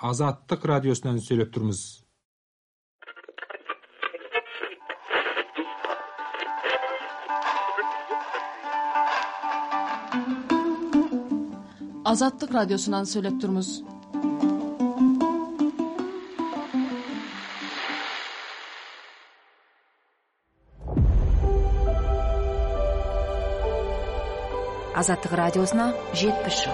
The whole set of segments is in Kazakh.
Азаттык радиосунан сүйлөп турмуз. Азаттык радиосунан сүйлөп турмуз. Азаттык радиосуна 70 жыл.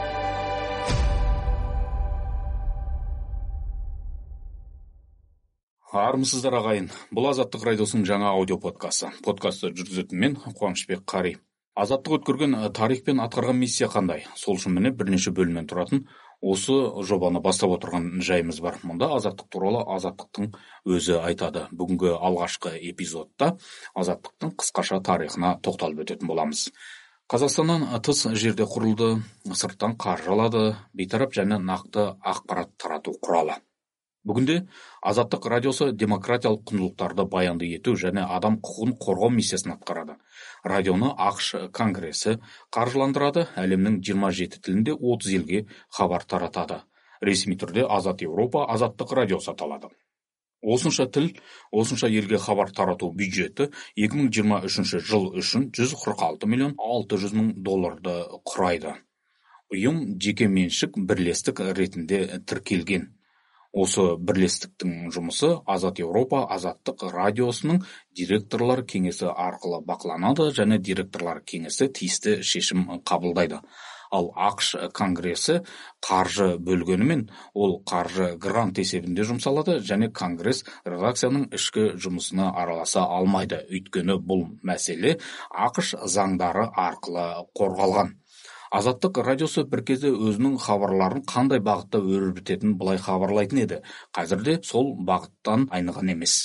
Армысыздар ағайын. Бұл Азаттык радиосының жаңа аудио подкасты. Подкастты жүргізетін мен Қуанышбек Қари. Азаттық өткөрген тарих пен атқарған миссия қандай? Сол үшін міне бірнеше бөлімнен тұратын осы жобаны бастап отырған жайымыз бар. Мұнда азаттық туралы азаттықтың өзі айтады. Бүгінгі алғашқы эпизодта азаттықтың қысқаша тарихына тоқталып өтетін боламыз. Қазақстаннан тыс жерде құрылды, сырттан қаржы алады, бейтарап және нақты ақпарат тарату құралы. Бүгінде Азаттық радиосы демократиялық құндылықтарды баянды ету және адам құқығын қорғау миссиясын атқарады. Радионы ақш Конгресі қаржыландырады, әлемнің 27 тілінде 30 елге хабар таратады. Ресми түрде Азат Еуропа Азаттық радиосы аталады. Осынша тіл, осынша елге хабар тарату бюджеті 2023 жыл үшін 146 миллион 600 мың долларды құрайды. Ұйым жеке меншік бірлестік ретінде тіркелген. Осы бірлестіктің жұмысы Азат Еуропа Азаттық радиосының директорлар кеңесі арқылы бақыланады және директорлар кеңесі тиісті шешім қабылдайды. Ал ақш Конгресі қаржы бөлгенімен ол қаржы грант есебінде жұмсалады және Конгресс редакцияның ішкі жұмысына араласа алмайды. Өйткені бұл мәселе ақш заңдары арқылы қорғалған. Азаттық радиосы бір кезде өзінің хабарларын қандай бағытта өрбітетінін былай хабарлайтын еді. Қазірде сол бағыттан айныған емес.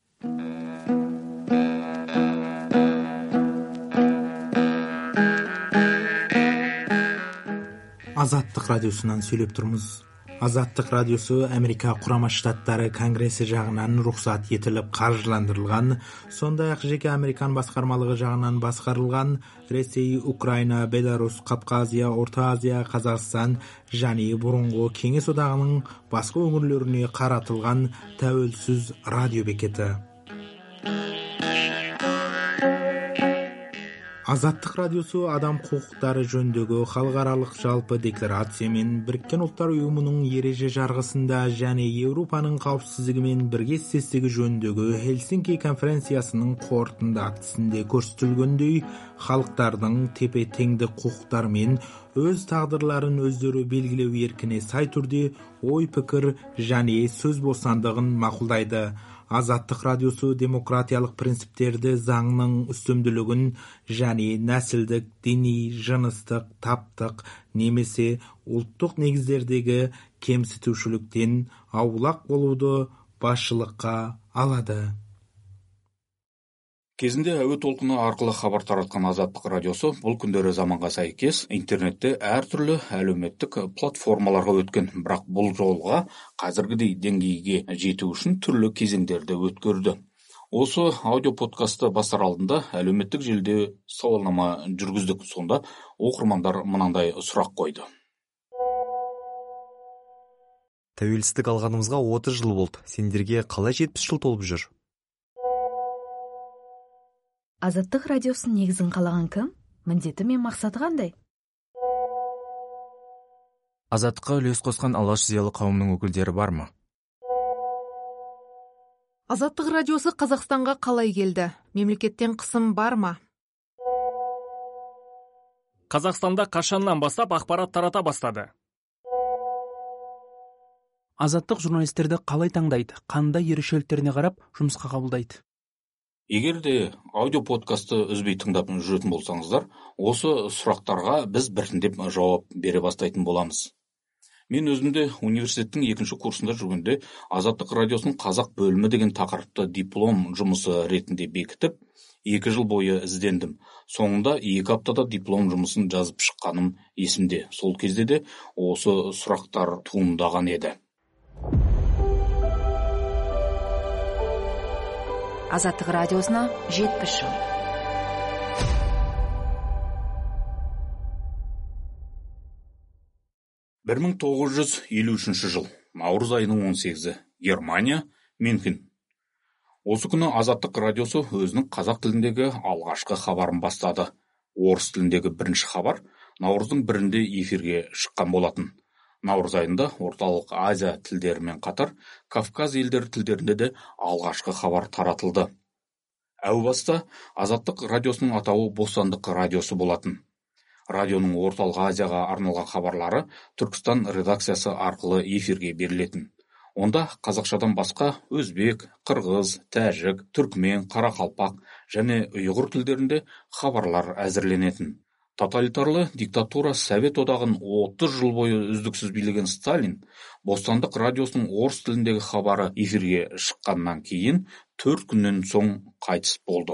Азаттык радиосунан сүйлөп турмуз. Азаттык радиосу Америка Курама Штаттары Конгресси жагынан рухсат етилип каржыландырылган, сондай-ак жеке Американ баскармалыгы жагынан баскарылган, Ресей, Украина, Беларусь, Кавказия, Орта Азия, Казакстан жана бурунку Кеңес одагынын башка өңүрлөрүнө каратылган тәуелсүз радио бекети. Азаттык радиосу адам құқықтары жөнүндөгү халыкаралык жалпы декларация мен Бириккен Улуттар Уюмунун эреже жаргысында жана Европанын каупсиздиги менен биргесиздиги жөнүндөгү Хельсинки конференциясынын кортунда актисинде көрсөтүлгөндөй, халыктардын тепе-теңдик кукуктары менен өз тагдырларын өздөрү белгилөө эркине сай түрдө ой пикир жана сөз бостандыгын макулдайды. Азаттык радиосу демократиялык принциптерди, заңнын үстөмдүүлүгүн жана нәсилдик, диний, жыныстык, таптык немесе улуттук негиздердеги кемситүүчүлүктөн аулак болууду башчылыкка алады. Кезінде әуе толқыны арқылы хабар таратқан Азаттық радиосы бұл күндері заманға сәйкес интернетте әртүрлі әлеуметтік платформаларға өткен, бірақ бұл жолға қазіргідей деңгейге жету үшін түрлі кезеңдерді өткөрді. Осы аудио подкасты бастар алдында әлеуметтік желіде сауалнама жүргіздік. Сонда оқырмандар мынандай сұрақ қойды. Тәуелсіздік алғанымызға 30 жыл болды. Сендерге қалай 70 жыл толып жүр? Азаттык радиосунун негизин калаган ким? Міндети мен максаты кандай? Азаттыкка үлес коскон алаш зыялы кауымдын өкүлдери бармы? Азаттык радиосу Казакстанга калай келди? Мемлекеттен кысым бармы? Казакстанда кашандан бастап акпарат тарата баштады? Азаттык журналисттерди калай таңдайт? Кандай ерекшеликтерине карап жумушка кабылдайт? Егер де аудио подкасты үзбей тыңдап жүретін болсаңыздар, осы сұрақтарға біз біртіндеп жауап бере бастайтын боламыз. Мен өзімде университеттің 2-ші курсында жүргенде Азаттық радиосының қазақ бөлімі деген тақырыпты диплом жұмысы ретінде бекітіп, 2 жыл бойы іздендім. Соңында 2 аптада диплом жұмысын жазып шыққаным есімде. Сол кезде де осы сұрақтар туындаған еді. Азаттык радиосуна 70 жыл. «1953 жыл. наурыз айының 18-і, Германия, Мюнхен. Осы күні Азаттық радиосы өзінің қазақ тіліндегі алғашқы хабарын бастады. Орыс тіліндегі бірінші хабар наурыздың 1-інде эфирге шыққан болатын. Наурыз айында орталық Азия тілдерімен қатар Кавказ елдері тілдерінде де алғашқы хабар таратылды. Әу баста Азаттық радиосының атауы Бостандық радиосы болатын. Радионың орталық Азияға арналған хабарлары Түркістан редакциясы арқылы эфирге берілетін. Онда қазақшадан басқа өзбек, қырғыз, тәжік, түркмен, қарақалпақ және ұйғыр тілдерінде хабарлар әзірленетін. Тоталитарлы диктатура Совет одағын 30 жыл бойы үздіксіз билеген Сталин Бостандық радиосының орыс тіліндегі хабары эфирге шыққаннан кейін 4 күннен соң қайтыс болды.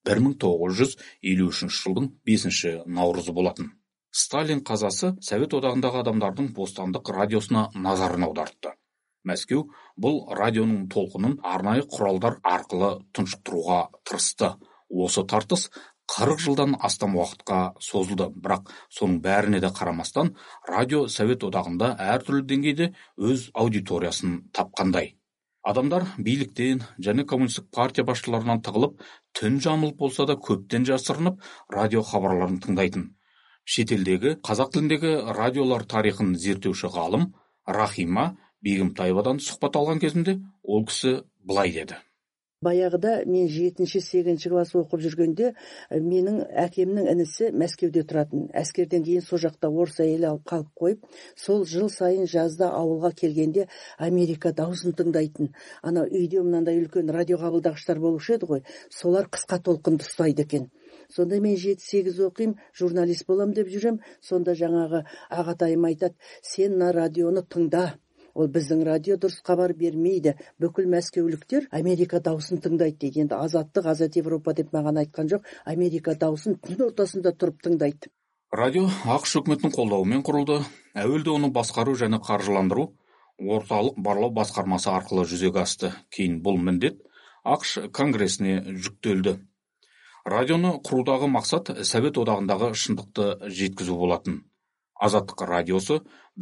1953 жылдың 5 наурызы болатын. Сталин қазасы Совет одағындағы адамдардың Бостандық радиосына назарын аудартты. Мәскеу бұл радионың толқынын арнайы құралдар арқылы тұншықтыруға тырысты. Осы тартыс 40 жылдан астам уақытқа созылды, бірақ соның бәріне де қарамастан, радио Совет одағында әртүрлі деңгейде өз аудиториясын тапқандай. Адамдар биліктен және коммунистік партия басшыларынан тығылып, түн жамылып болса да көптен жасырынып, радио хабарларын тыңдайтын. Шетелдегі қазақ тіліндегі радиолар тарихын зерттеуші ғалым Рахима Бегімтаевадан сұхбат алған кезімде ол кісі былай деді. Баяғыда мен 7-8 класс оқып жүргенде менің әкемнің інісі Мәскеуде тұратын. Әскерден кейін сол жақта орыс әйелі алып қалып қойып, сол жыл сайын жазда ауылға келгенде Америка дауысын тыңдайтын. Ана үйде мынандай үлкен радио қабылдағыштар болушы еді ғой, солар қысқа толқынды ұстайды екен. Сонда мен 7-8 оқим, журналист болам деп жүрем. Сонда жаңағы ағатайым айтады, сен на радионы тыңда. Ол біздің радио дұрыс хабар бермейді. Бүкіл мәскеуліктер Америка дауысын тыңдайды дейді. Енді Азаттық, Азат Европа деп маған айтқан жоқ. Америка дауысын түн ортасында тұрып тыңдайды. Радио ақш үкіметінің қолдауымен құрылды. Әуелде оны басқару және қаржыландыру орталық барлау басқармасы арқылы жүзеге асты. Кейін бұл міндет ақш конгресіне жүктелді. Радионы құрудағы мақсат Совет одағындағы шындықты жеткізу болатын. Азаттық радиосы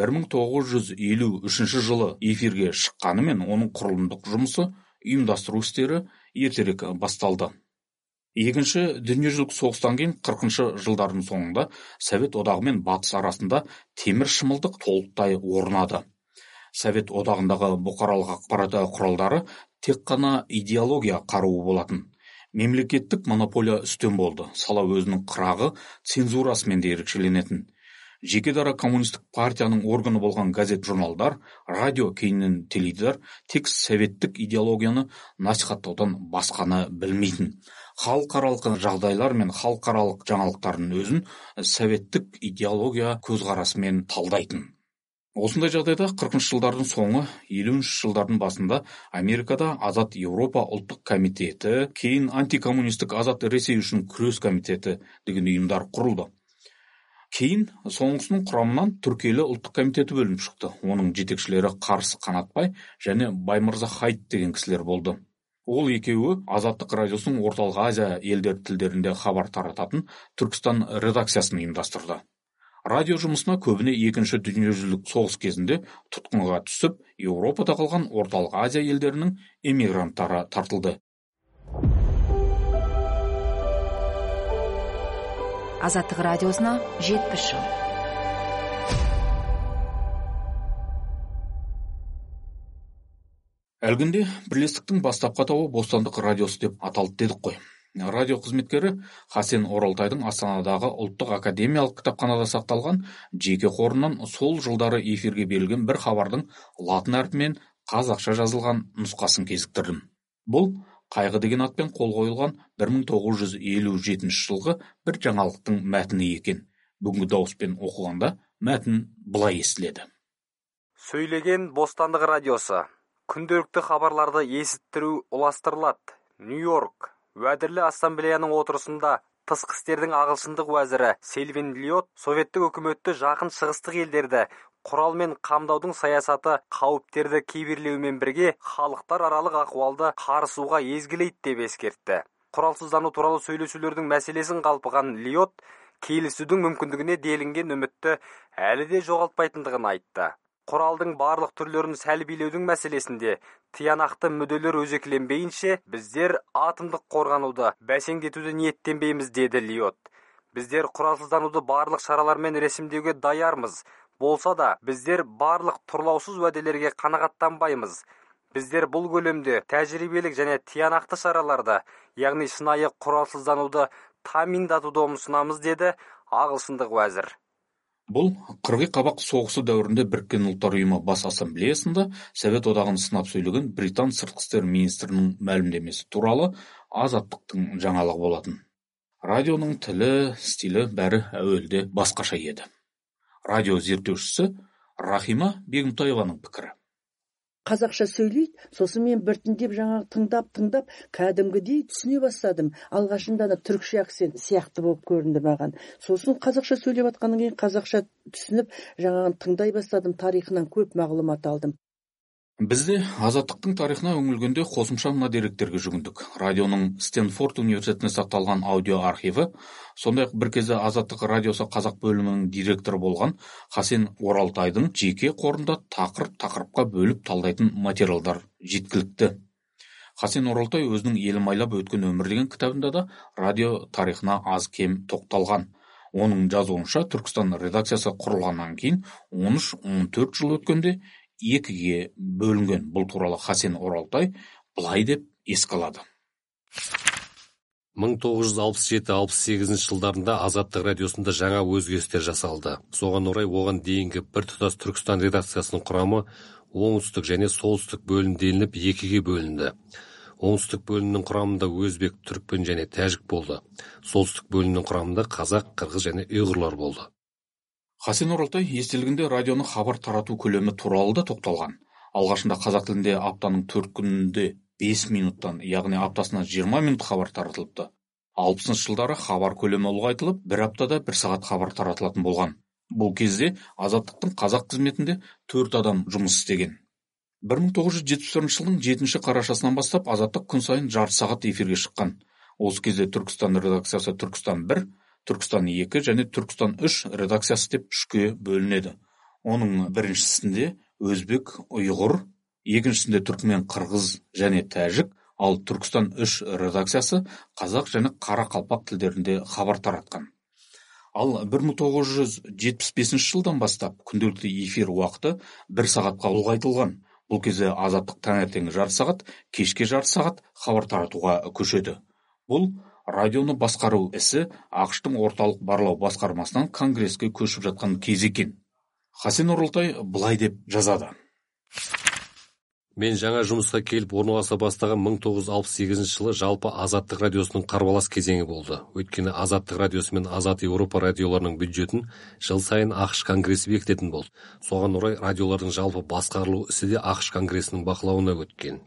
1953 жылы эфирге шыққанымен оның құрылымдық жұмысы, ұйымдастыру істері ертерек басталды. Екінші дүниежүзілік соғыстан кейін 40 жылдардың соңында Совет одағы мен батыс арасында темір шымылдық толықтай орнады. Совет одағындағы бұқаралық ақпарат құралдары тек қана идеология қаруы болатын. Мемлекеттік монополия үстем болды. Сала өзінің қырағы цензурасымен де ерекшеленетін. Жеке дара коммунистік партияның органы болған газет-журналдар, радио, кейіннен теледидар тек советтік идеологияны насихаттаудан басқаны білмейтін. Халықаралық жағдайлар мен халықаралық жаңалықтардың өзін советтік идеология көзқарасымен талдайтын. Осындай жағдайда 40 жылдардың соңы, 50 жылдардың басында Америкада Азат Европа ұлттық комитеті, кейін антикоммунистік Азат Ресей үшін күрес комитеті деген ұйымдар құрылды. Кейін соңғысының құрамынан Түркиелі ұлттық комитеті бөлініп шықты. Оның жетекшілері Қарсы Қанатбай және Баймырза Хайт деген кісілер болды. Ол екеуі Азаттық радиосының орталық Азия елдер тілдерінде хабар тарататын Түркістан редакциясын ұйымдастырды. Радио жұмысына көбіне 2-ші дүниежүзілік соғыс кезінде тұтқынға түсіп, Еуропада қалған орталық Азия елдерінің эмигранттары тартылды. Азаттық радиосына 70 жыл. Әлгінде бірлестіктің бастапқы атауы Бостандық радиосы деп аталды дедік қой. Радио қызметкері Хасен Оралтайдың Астанадағы ұлттық академиялық кітапханада сақталған жеке қорынан сол жылдары эфирге берілген бір хабардың латын әрпімен қазақша жазылған нұсқасын кезіктірдім. Бұл қайғы деген атпен қол қойылған 1957 жылғы бір жаңалықтың мәтіні екен. Бүгінгі дауыспен оқығанда мәтін былай естіледі. Сөйлеген Бостандық радиосы. Күнделікті хабарларды есіттіру ұластырылады. Нью-Йорк. Уәдірлі ассамблеяның отырысында тысқы істердің ағылшындық уәзірі Сельвин Лиот советтік үкіметті жақын шығыстық елдерді құралмен қамдаудың саясаты қауіптерді кейбірлеумен бірге халықтар аралық ахуалды қарысуға езгілейді деп ескертті. Құралсыздану туралы сөйлесулердің мәселесін қалпыған Лиот келісудің мүмкіндігіне делінген үмітті әлі де жоғалтпайтындығын айтты. Құралдың барлық түрлерін сәлбилеудің мәселесінде тиянақты мүдделер өзекленбейінше, біздер атомдық қорғануды бәсеңдетуді ниеттенбейміз, деді Лиот. Біздер құралсыздануды барлық шаралармен ресімдеуге даярмыз. Болса да, біздер барлық тұрлаусыз уәделерге қанағаттанбаймыз. Біздер бұл көлемде тәжірибелік және тиянақты шараларды, яғни шынайы құралсыздануды таминдатуды ұсынамыз, деді ағылшындық уәзір. Бұл қырғи қабақ соғысы дәуірінде Біріккен Ұлттар ұйымы бас ассамблеясында Совет одағын сынап сөйлеген Британ сыртқы істер министрінің мәлімдемесі туралы Азаттықтың жаңалығы болатын. Радионың тілі, стилі бәрі әуелде басқаша еді. Радио зерттеушісі Рахима Бегімтаеваның пікірі. Қазақша сөйлейді, сосын мен біртіндеп жаңағы тыңдап, кәдімгідей түсіне бастадым. Алғашында түркше акцент сияқты болып көрінді маған. Сосын қазақша сөйлеп атқаннан кейін қазақша түсініп, жаңағын тыңдай бастадым, тарихынан көп мағлұмат алдым. Бізде Азаттықтың тарихына үңілгенде қосымша мына деректерге жүгіндік. Радионың Стэнфорд университетінде сақталған аудио архиві, сондай-ақ бір кезде Азаттық радиосы қазақ бөлімінің директоры болған Хасен Оралтайдың жеке қорында тақырыпқа бөліп талдайтын материалдар жеткілікті. Хасен Оралтай өзінің елім-айлап өткен өмір деген кітабында да радио тарихына аз кем тоқталған. Оның жазуынша Түркістан редакциясы құрылғаннан кейін 13-14 жыл өткенде екіге бөлінген. Бұл туралы Хасен Оралтай былай деп еске алады. 1967-68 жылдарында Азаттық радиосында жаңа өзгерістер жасалды. Соған орай оған дейінгі біртұтас Түркістан редакциясының құрамы оңтүстік және солтүстік бөлінделініп екіге бөлінді. Оңтүстік бөлімнің құрамында өзбек, түрікмен және тәжік болды. Солтүстік бөлімнің құрамында қазақ, қырғыз және ұйғырлар болды. Хасен Оралтай естелігінде радионы хабар тарату көлемі туралы да тоқталған. Алғашында қазақ тілінде аптаның 4 күнінде 5 минуттан, яғни аптасына 20 минут хабар таратылыпты. 60 жылдары хабар көлемі ұлғайтылып, бір аптада 1 сағат хабар таратылатын болған. Бұл кезде Азаттықтың қазақ қызметінде 4 адам жұмыс істеген. 1971 жылдың 7 қарашасынан бастап Азаттық күн сайын жарты сағат эфирге шыққан. Осы кезде Түркістан редакциясы Түркістан 1, Түркістан 2 және Түркістан 3 редакциясы деп 3-ке бөлінеді. Оның біріншісінде өзбек, ұйғыр, екіншісінде түркмен, қырғыз және тәжік, ал Түркістан 3 редакциясы қазақ және қарақалпақ тілдерінде хабар таратқан. Ал 1975 жылдан бастап күнделікті эфир уақыты 1 сағатқа ұлғайтылған. Бұл кезде Азаттық таңертең жарты сағат, кешке жарты сағат хабар таратуға көшеді. Бұл радионы басқару ісі ақш-тың орталық барлау басқармасынан конгресске көшіп жатқан кез екен. Хасен Оралтай былай деп жазады. Мен жаңа жұмысқа келіп орналаса бастаған 1968 жылы жалпы Азаттық радиосының қарбалас кезеңі болды. Өйткені Азаттық радиосы мен Азат Еуропа радиоларының бюджетін жыл сайын ақш конгресі бекітетін болды. Соған орай радиолардың жалпы басқарылу ісі де ақш конгресінің бақылауына өткен.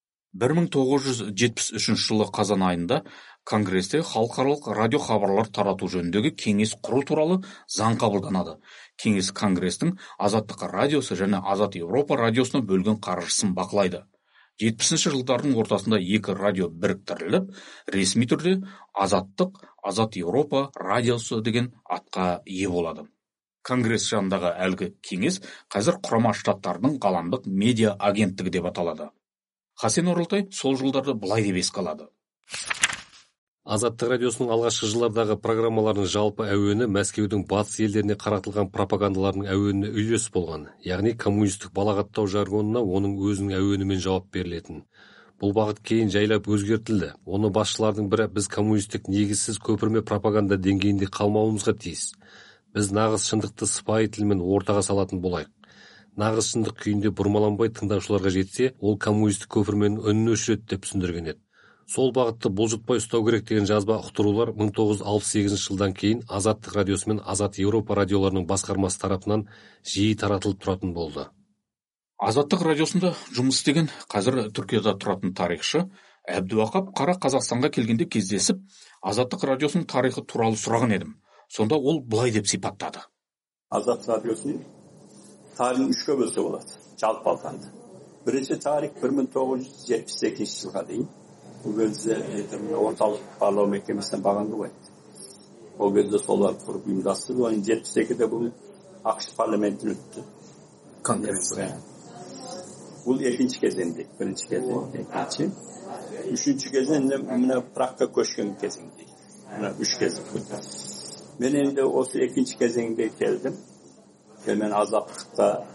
1973 жылы қазан айында Конгресте халықаралық радио хабарлар тарату жөніндегі кеңес құру туралы заң қабылданады. Кеңес Конгрестің Азаттық радиосы және Азат Еуропа радиосына бөлген қаржысын бақылайды. 70 жылдардың ортасында 2 радио біріктіріліп, ресми түрде Азаттық, Азат Еуропа радиосы деген атқа ие болады. Конгресс жанындағы әлгі кеңес қазір Құрама Штаттарының ғаламдық медиа агенттігі деп аталады. Хасен Оралтай сол жылдарды былай деп еске алады. Азаттық радиосының алғашқы жылдардағы программаларының жалпы әуені Мәскеудің батыс елдеріне қаратылған пропагандалардың әуеніне үйлес болған, яғни коммунистік балағаттау жаргонына оның өзінің әуенімен жауап берілетін. Бұл бағыт кейін жайлап өзгертілді. Оны басшылардың бірі біз коммунистік негізсіз көпірме пропаганда деңгейінде қалмауымызға тиіс. Біз нағыз шындықты сыпайы тілмен ортаға салатын болайық. Нағыз шындық күйінде бұрмаланбай тыңдаушыларға жетсе, ол коммунистік көпірменің үнін өшіреді деп түсіндірген еді. Сол бағытты бұлжытпай ұстау керек деген жазба ұқтырулар 1968 жылдан кейін Азаттық радиосы мен Азат Еуропа радиоларының басқармасы тарапынан жиі таратылып тұратын болды. Азаттық радиосында жұмыс істеген қазір Түркияда тұратын тарихшы Әбдуақап Қара Қазақстанға келгенде кездесіп, Азаттық радиосының тарихы туралы сұраған едім. Сонда ол былай деп сипаттады. Азаттық радиосының тарихын 3-ке бөлсе болады, жалпы алғанда. Бірінші тарих 1978 жылға дейін. Бұл кезде орталық барлау мекемесінен бағанды қойды. Ол кезде солар құрып ұйымдастырды. 72-де бұл ақш парламентін өтті. kongresi. Bu ikinci kezindik. Birinci kezindik. Üçüncü kezinde mına Prag'a koşkan kezindik. Mına 3 kezindik. Ben endi o ikinci kezinde geldim. Ve ben azatlıkta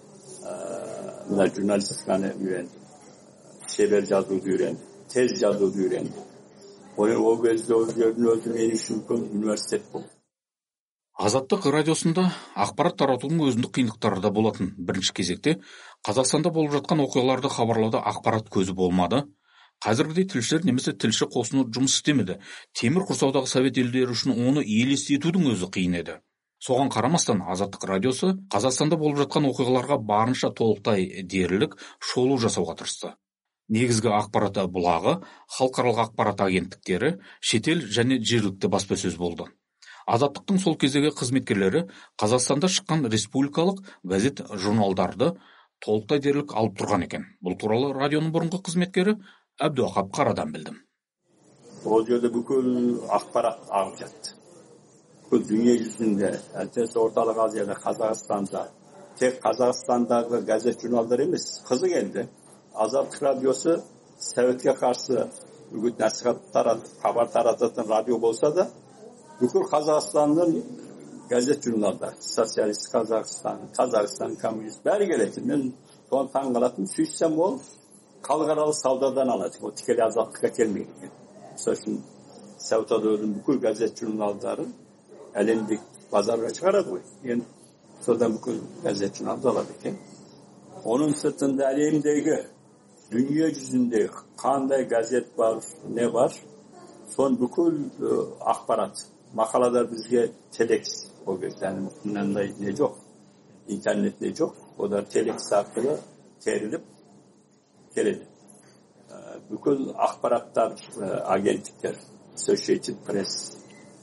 mına jurnalistikani öğrendim. Şeber жазууду öğrendim. Tez жазууду öğrendim. O gözde o gördüğünü öldürmeyi düşündüm. Üniversitet bu. Азаттық радиосында ақпарат таратудың өзіндік қиындықтары да болатын. Бірінші кезекте Қазақстанда болып жатқан оқиғаларды хабарлауда ақпарат көзі болмады. Қазіргідей тілшілер немесе тілші қосыны жұмыс істемеді. Темір құрсаудағы совет елдері үшін оны елестетудің өзі қиын еді. Соған қарамастан Азаттық радиосы Қазақстанда болып жатқан оқиғаларға барынша толықтай дерлік шолу жасауға тырысты. Негізгі ақпарат бұлағы халықаралық ақпарат агенттіктері, шетел және жергілікті баспасөз болды. Азаттықтың сол кездегі қызметкерлері Қазақстанда шыққан республикалық газет журналдарды толықтай дерлік алып тұрған екен. Бұл туралы радионың бұрынғы қызметкері Әбдуақап Қарадан білдім. O жерде бүкіл ақпарат ағып жатты. Бүкіл дүние жүзінде, әсіресе орталық Азияда, Қазақстанда, тек Қазақстандағы газет журналдар емес, қызық енді. Азаттық радиосы Советке қарсы үгіт насихат таратып, хабар тарататын радио болса да, бүкіл Қазақстанның газет журналдар, социалист Қазақстан коммунист, бәрі келеді. Мен соған таң қалатым, сөйтсем ол халықаралық саудадан алады. Ол тікелей азаттыққа келмейді. Сол үшін саудадың бүкіл газет журналдарын әлемдік базарға шығарады ғой. Енді содан бүкіл газет журналды алады екен. Оның сыртында әлемдегі дүние жүзінде қандай газет бар, не бар, сон бүкіл ақпарат. Maqalalar bizge telex o gözden mümkünler ne yok, internet ne yok, o da telex hakkında terilip geldi. Bütün akbaratlar agentlikler, Associated Press,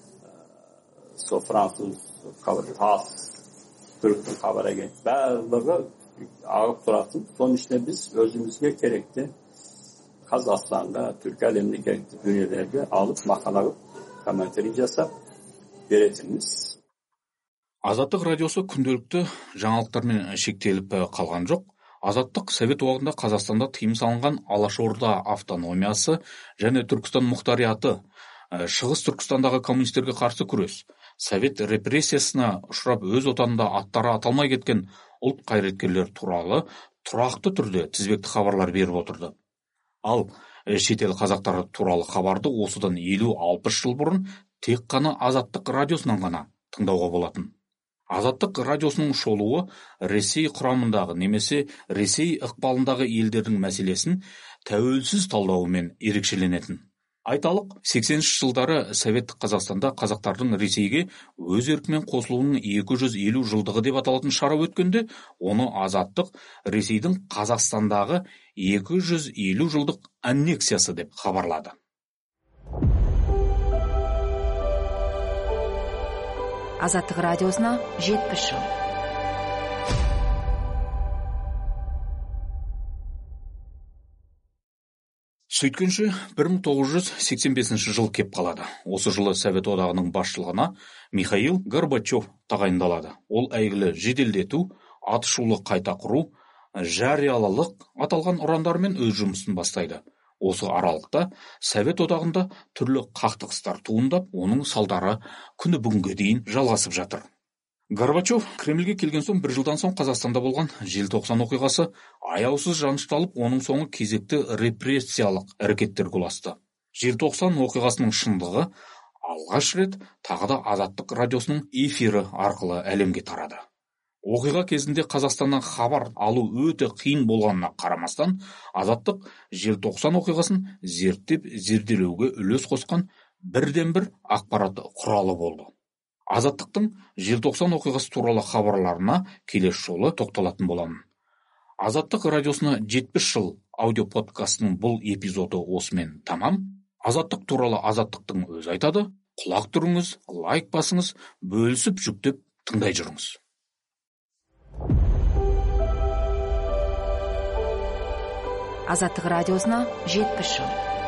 Fransız, TASS, Türk haber agent, bazıları ağıp duratın. Son işte biz özümüzge gerekti. Kazakistan'da, Türk aleminde gerekli dünyelerde alıp makaları комментарий жасап беретінбіз. Азаттық радиосы күнделікті жаңалықтармен шектеліп қалған жоқ. Азаттық совет уақытында Қазақстанда тыйым салынған Алашорда автономиясы және Түркістан мұқтарияты, Шығыс Түркістандағы коммунистерге қарсы күрес, совет репрессиясына ұшырап өз отанында аттары аталмай кеткен ұлт қайраткерлер туралы тұрақты түрде тізбекті хабарлар беріп отырды. Ал шетел қазақтары туралы хабарды осыдан 50-60 жыл бұрын тек қана Азаттық радиосынан ғана тыңдауға болатын. Азаттық радиосының шолуы Ресей құрамындағы немесе Ресей ықпалындағы елдердің мәселесін тәуелсіз талдауымен ерекшеленетін. Айталық, 80-ші жылдары Советтік Қазақстанда қазақтардың Ресейге өз еркімен қосылуының 250 жылдығы деп аталатын шара өткенде, оны Азаттық Ресейдің Қазақстандағы 250 жылдық аннексиясы деп хабарлады. Азаттық радиосына 70 жыл. Сөйткенше 1985 жыл кеп қалады. Осы жылы Совет одағының басшылығына Михаил Горбачев тағайындалады. Ол әйгілі жеделдету, атышулы қайта құру, жариялылық аталған ұрандармен өз жұмысын бастайды. Осы аралықта Совет одағында түрлі қақтығыстар туындап, оның салдары күні бүгінге дейін жалғасып жатыр. Горбачев Кремльге келген соң 1 жылдан соң Қазақстанда болған желтоқсан оқиғасы аяусыз жанышталып, оның соңы кезекті репрессиялық әрекеттерге ұласты. Желтоқсан оқиғасының шындығы алғаш рет тағы да Азаттық радиосының эфирі арқылы әлемге тарады. Оқиға кезінде Қазақстаннан хабар алу өте қиын болғанына қарамастан, Азаттық желтоқсан оқиғасын зерделеуге үлес қосқан бірден-бір ақпарат құралы болды. Азаттықтың желтоқсан оқиғасы туралы хабарларына келесі жолы тоқталатын боламын. Азаттық радиосына 70 жыл аудиоподкастының бұл эпизоды осымен тамам. Азаттық туралы Азаттықтың өзі айтады. Құлақ түріңіз, лайк басыңыз, бөлісіп жүктеп тыңдай жүріңіз. Азаттық радиосына 70 жыл.